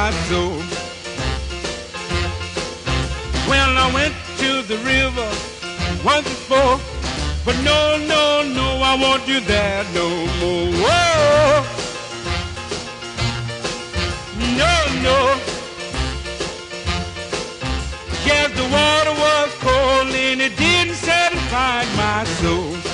my soul. Well, I went to the river once before, but no, no, no, I won't do that no more. Whoa. No, no. Yes, the water was cold and it didn't satisfy my soul.